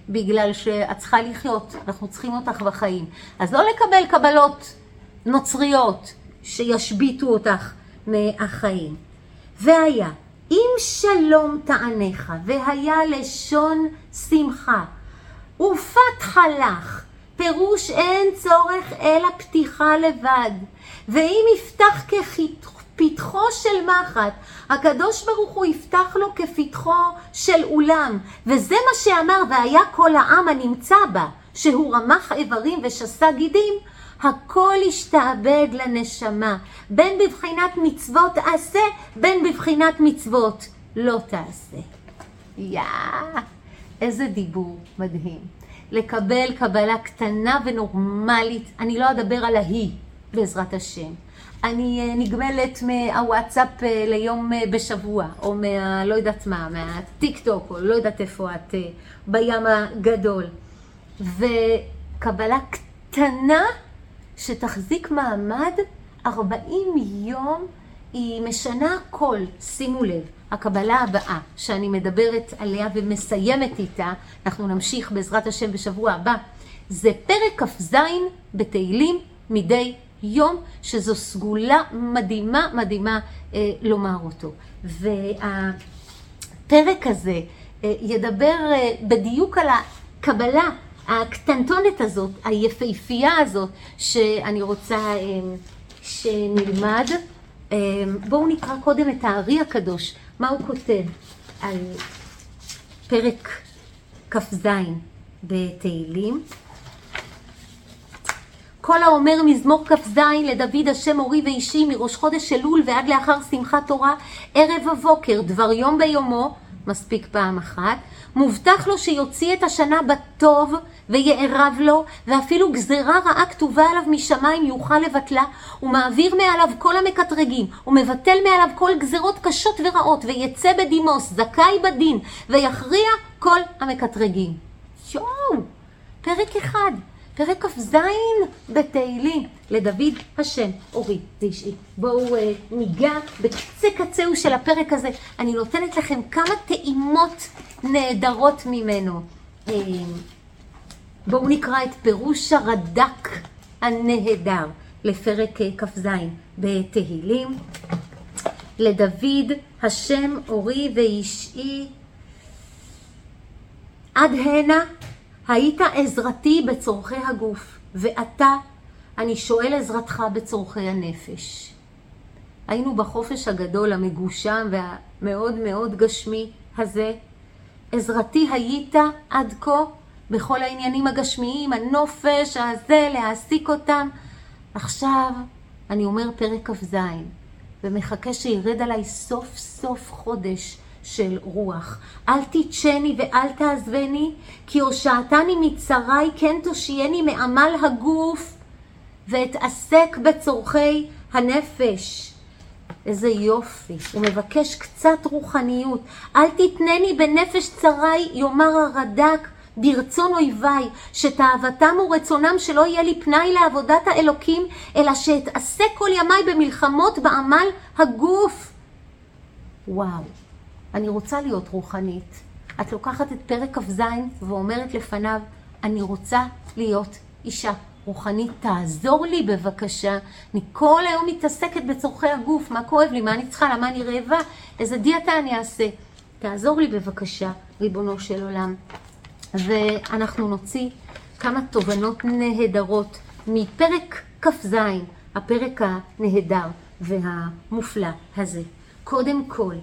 בגלל שאת צריכה לחיות, אנחנו צריכים אותך בחיים. אז לא לקבל קבלות נוצריות שישביטו אותך מהחיים. והיה, אם שלום תענך, והיה לשון שמחה, ופתחה לך, פירוש אין צורך אלא פתיחה לבד. ואם יפתח כפתחו של מחט, הקדוש ברוך הוא יפתח לו כפתחו של אולם. וזה מה שאמר, והיה כל העם הנמצא בה, שהוא רמח איברים ושסה גידים, הכל ישתעבד לנשמה, בין בבחינת מצוות עשה, בין בבחינת מצוות לא תעשה. איזה דיבור מדהים. לקבל קבלה קטנה ונורמלית. אני לא אדבר על ההיא, בעזרת השם. אני נגמלת מהוואטסאפ ליום בשבוע, או לא יודעת מה, מהטיק טוק, או לא יודעת איפה את בים הגדול. וקבלה קטנה שתחזיק מעמד 40 יום, היא משנה הכל. שימו לב, הקבלה הבאה שאני מדברת עליה ומסיימת איתה, אנחנו נמשיך בעזרת השם בשבוע הבא, זה פרק כ"ז בתהילים מדי יום, שזו סגולה מדהימה מדהימה לומר אותו. והפרק הזה ידבר בדיוק על הקבלה הקטנטונת הזאת, היפהפייה הזאת, שאני רוצה שנלמד. בואו נקרא קודם את הארי הקדוש, מה הוא כותב על פרק כ"ז בתהילים. כל האומר מזמור כ"ז לדוד השם אורי ואישי מראש חודש אלול ועד לאחר שמחת תורה, ערב ובוקר, דבר יום ביומו, מספיק פעם אחת, מובטח לו שיוציא את השנה בטוב ויערב לו, ואפילו גזרה רעה כתובה עליו משמיים יוכל לבטלה, ומעביר מעליו כל המקטרגים, ומבטל מעליו כל גזרות קשות ורעות, ויצא בדימוס, זכאי בדין, ויכריע כל המקטרגים. פרק אחד, פרק כ"ז בתהילים לדוד השם אורי ואישי. בואו ניגע בקצה קצהו של הפרק הזה. אני נותנת לכם כמה טעימות נהדרות ממנו. בואו נקרא את פירוש הרד"ק הנהדר לפרק כ"ז בתהילים. לדוד השם אורי ואישי, עד הנה היית עזרתי בצורכי הגוף, ועתה אני שואל עזרתך בצורכי הנפש. היינו בחופש הגדול המגושם והמאוד מאוד גשמי הזה. עזרתי היית עד כה בכל העניינים הגשמיים, הנופש הזה, להעסיק אותם. עכשיו אני אומר פרק כ"ז, ומחכה שירד עליי סוף סוף חודש של רוח. אל תתשני ואל תעזבני, כי הושעתני מצרי, כן תושייני מעמל הגוף, ואתעסק בצורכי הנפש. איזה יופי. הוא מבקש קצת רוחניות. אל תתנני בנפש צרי, יאמר הרד"ק, ברצון אויביי, שתאוותם ורצונם שלא יהיה לי פנאי לעבודת האלוקים, אלא שאתעסק כל ימיי במלחמות בעמל הגוף. וואו. אני רוצה להיות רוחנית. את לוקחת את פרק כ"ז ואומרת לפניו, אני רוצה להיות אישה רוחנית, תעזור לי בבקשה. אני כל היום מתעסקת בצורכי הגוף, מה כואב לי, מה אני צריכה, למה אני רעבה, איזה דיאטה אני אעשה. תעזור לי בבקשה, ריבונו של עולם. ואנחנו נוציא כמה תובנות נהדרות מפרק כ"ז, הפרק הנהדר והמופלא הזה. קודם כל,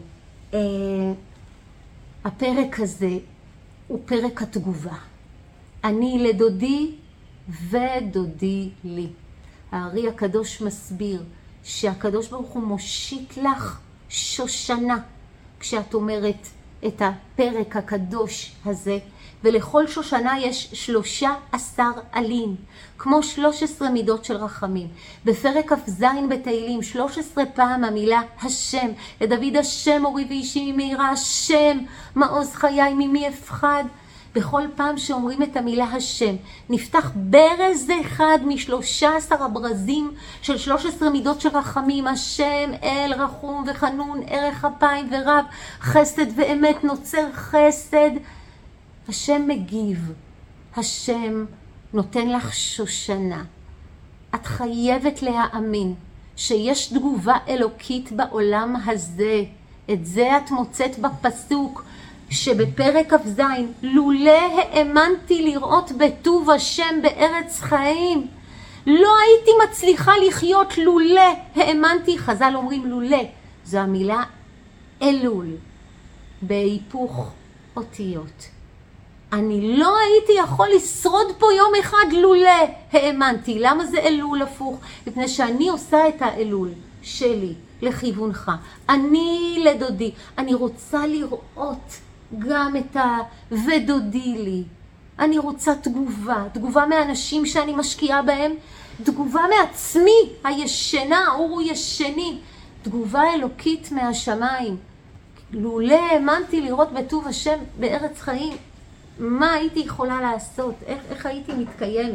הפרק הזה הוא פרק התגובה. אני לדודי ודודי לי. הארי הקדוש מסביר שהקדוש ברוך הוא מושיט לך שושנה כשאת אומרת את הפרק הקדוש הזה, ולכל שושנה יש 13 עלים, כמו 13 מידות של רחמים. בפרק כ"ז בתהילים 13 פעם המילה השם. לדוד השם אורי ואישי ממהרה, השם מעוז חיי ממי אפחד. בכל פעם שאומרים את המילה השם, נפתח ברז אחד מ13 הברזים של 13 מידות של רחמים. השם אל רחום וחנון, ערך אפיים ורב, חסד ואמת, נוצר חסד. השם מגיב, השם נותן לך שושנה. את חייבת להאמין שיש תגובה אלוקית בעולם הזה. את זה את מוצאת בפסוק שבפרק כ"ז, לולא האמנתי לראות בטוב השם בארץ חיים, לא הייתי מצליחה לחיות לולא האמנתי. חז"ל אומרים לולא, זו המילה אלול, בהיפוך אותיות. אני לא הייתי יכול לשרוד פה יום אחד לולא האמנתי. למה זה אלול הפוך? מפני שאני עושה את האלול שלי לכיוונך, אני לדודי. אני רוצה לראות גם את ודודי לי. אני רוצה תגובה מאנשים שאני משקיעה בהם, תגובה מעצמי הישנה, אורו ישני, תגובה אלוקית מהשמיים. לולא האמנתי לראות בטוב השם בארץ חיים, מה הייתי יכולה לעשות? איך הייתי מתקיימת?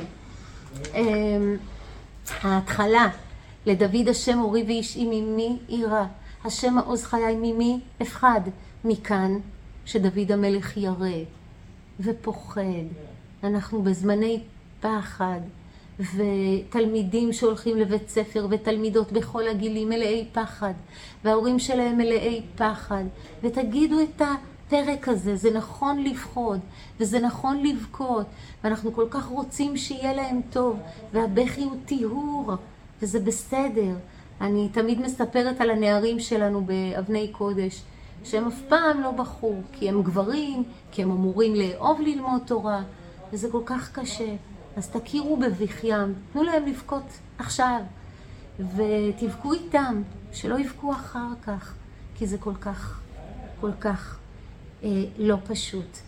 ההתחלה, לדוד השם אורי ואישי ממי ירא, השם מעוז חיי ממי אפחד. מכאן שדוד המלך ירא ופוחד. אנחנו בזמני פחד, ותלמידים שהולכים לבית ספר ותלמידות בכל הגילים מלאי פחד, וההורים שלהם מלאי פחד. ותגידו את הפרק הזה, זה נכון לפחוד וזה נכון לבכות, ואנחנו כל כך רוצים שיהיה להם טוב, והבכי הוא טיהור וזה בסדר. אני תמיד מספרת על הנערים שלנו באבני קודש, שהם אף פעם לא בכו, כי הם גברים, כי הם אמורים לאהוב ללמוד תורה, וזה כל כך קשה. אז תכירו בבכיים, תנו להם לבכות עכשיו, ותבכו איתם, שלא יבכו אחר כך, כי זה כל כך לא פשוט.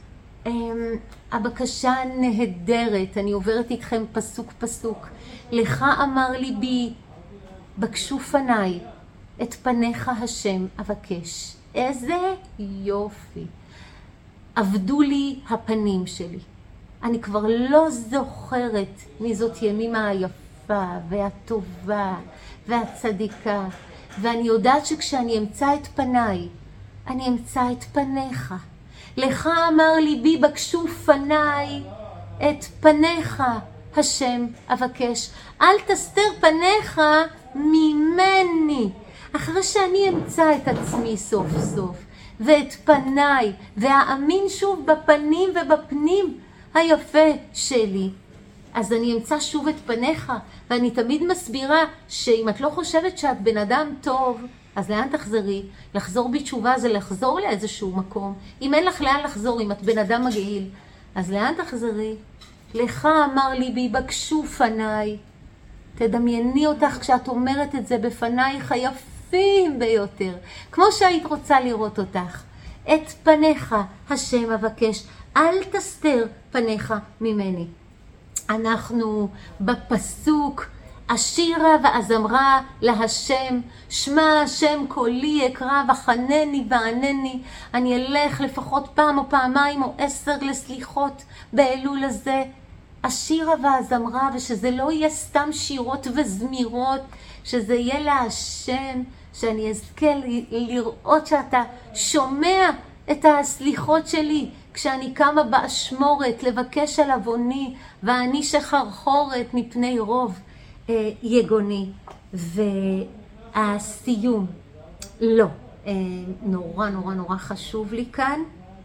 הבקשה נהדרת, אני עוברת איתכם פסוק פסוק. לך אמר ליבי, בקשו פניי, את פניך השם אבקש. איזה יופי. עבדו לי הפנים שלי. אני כבר לא זוכרת מי זאת ימימה היפה והטובה והצדיקה. ואני יודעת שכשאני אמצא את פניי, אני אמצא את פניך. לך אמר ליבי, בקשו פניי, את פניך השם אבקש. אל תסתר פניך ממני. אחרי שאני אמצא את עצמי סוף סוף, ואת פניי, ואאמין שוב בפנים ובפנים היפה שלי, אז אני אמצא שוב את פניך. ואני תמיד מסבירה שאם את לא חושבת שאת בן אדם טוב, אז לאן תחזרי? לחזור בתשובה זה לחזור לאיזשהו מקום. אם אין לך לאן לחזור, אם את בן אדם מגעיל, אז לאן תחזרי? לך אמר ליבי, בקשו פניי. תדמייני אותך כשאת אומרת את זה בפנייך היפים ביותר, כמו שהיית רוצה לראות אותך. את פניך השם אבקש, אל תסתר פניך ממני. אנחנו בפסוק, אשירה ואזמרה להשם, שמע השם קולי אקרא וחנני וענני. אני אלך לפחות פעם או פעמיים או 10 לסליחות באלול הזה. אשירה ואזמרה, ושזה לא יהיה סתם שירות וזמירות, שזה יהיה להשם, שאני אזכה לראות שאתה שומע את הסליחות שלי, כשאני קמה באשמורת לבקש על עווני, ואני שחרחורת מפני רוב יגוני. והסיום, לא, נורא נורא נורא חשוב לי כאן,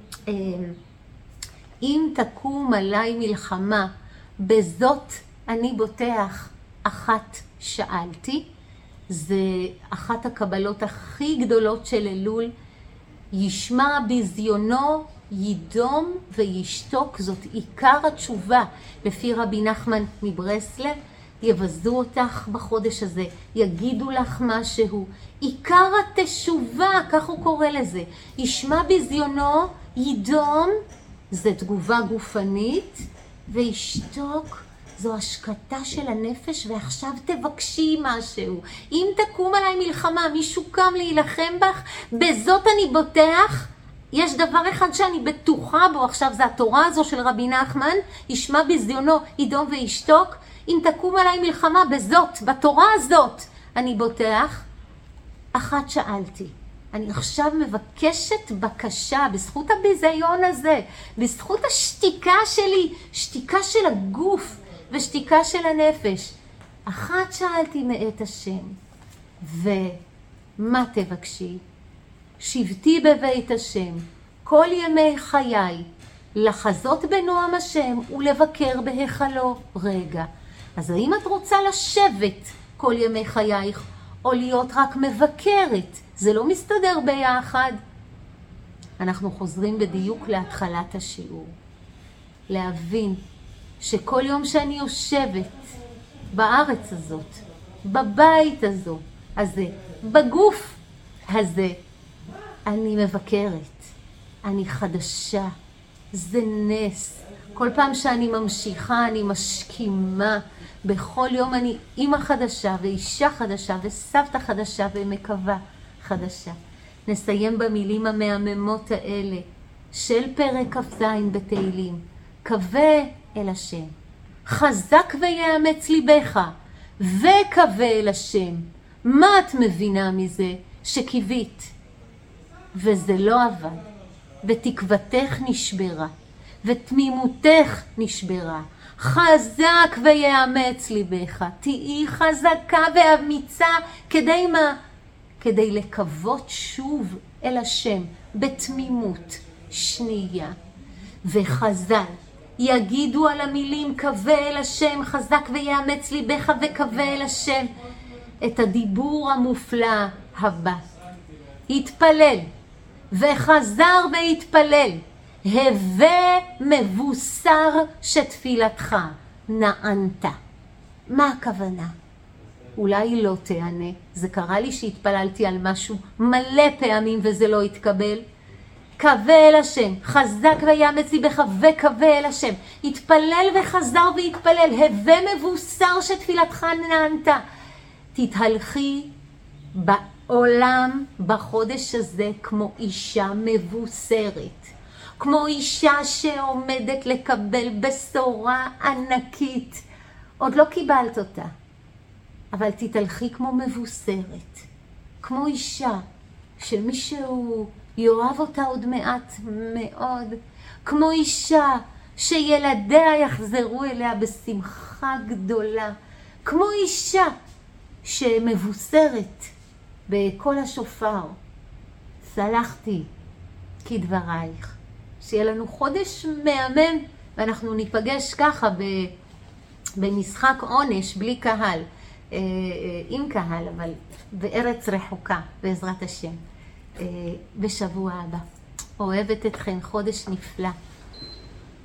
אם תקום עליי מלחמה, בזאת אני בוטח, אחת שאלתי. זה אחת הקבלות הכי גדולות של אלול. ישמע בזיונו, ידום וישתוק, זאת עיקר התשובה לפי רבי נחמן מברסלב. יבזו אותך בחודש הזה, יגידו לך משהו, עיקר התשובה, כך הוא קורא לזה. ישמע בזיונו, ידום, זה תגובה גופנית, וישתוק, זו השקטה של הנפש, ועכשיו תבקשי משהו. אם תקום עליי מלחמה, מישהו קם להילחם בך, בזאת אני בוטח. יש דבר אחד שאני בטוחה בו, עכשיו זה התורה הזו של רבי נחמן, ישמע בזיונו, ידום וישתוק. אם תקום עליי מלחמה, בזאת, בתורה הזאת, אני בוטח. אחת שאלתי, אני עכשיו מבקשת בקשה, בזכות הביזיון הזה, בזכות השתיקה שלי, שתיקה של הגוף ושתיקה של הנפש. אחת שאלתי מאת השם, ומה תבקשי? שבתי בבית השם כל ימי חיי, לחזות בנועם השם ולבקר בהיכלו. רגע, אז האם את רוצה לשבת כל ימי חייך, או להיות רק מבקרת? זה לא מסתדר ביחד. אנחנו חוזרים בדיוק להתחלת השיעור. להבין שכל יום שאני יושבת בארץ הזאת, בבית הזה, בגוף הזה, אני מבקרת, אני חדשה, זה נס. כל פעם שאני ממשיכה, אני משכימה. בכל יום אני אמא חדשה ואישה חדשה וסבתא חדשה ומקווה חדשה. נסיים במילים המהממות האלה של פרק כ"ז בתהילים. קווה אל השם, חזק ויאמץ ליבך, וקווה אל השם. מה את מבינה מזה? שקיווית וזה לא עבד, ותקוותך נשברה, ותמימותך נשברה. חזק ויאמץ ליבך. תהי חזקה ואמיצה. כדי מה? כדי לקוות שוב אל השם בתמימות שנייה. וחז"ל יגידו על המילים קווה אל השם, חזק ויאמץ ליבך וקווה אל השם, את הדיבור המופלא הבא. התפלל וחזר והתפלל, הווה מבוסר שתפילתך נענתה. מה הכוונה? אולי לא תענה. זה קרה לי שהתפללתי על משהו מלא פעמים וזה לא התקבל. קווה אל השם, חזק ויאמץ ליבך וקווה אל השם. התפלל וחזר והתפלל, הווה מבוסר שתפילתך נענתה. תתהלכי בעולם בחודש הזה כמו אישה מבוסרת. כמו אישה שעומדת לקבל בשורה ענקית. עוד לא קיבלת אותה, אבל תתהלכי כמו מבוסרת. כמו אישה שמישהו יאהב אותה עוד מעט מאוד. כמו אישה שילדיה יחזרו אליה בשמחה גדולה. כמו אישה שמבוסרת בכל השופר. סלחתי כדברייך. שיהיה לנו חודש מהמם, ואנחנו ניפגש ככה במשחק עונש בלי קהל, עם קהל, אבל בארץ רחוקה, בעזרת השם, בשבוע הבא. אוהבת אתכם, חודש נפלא.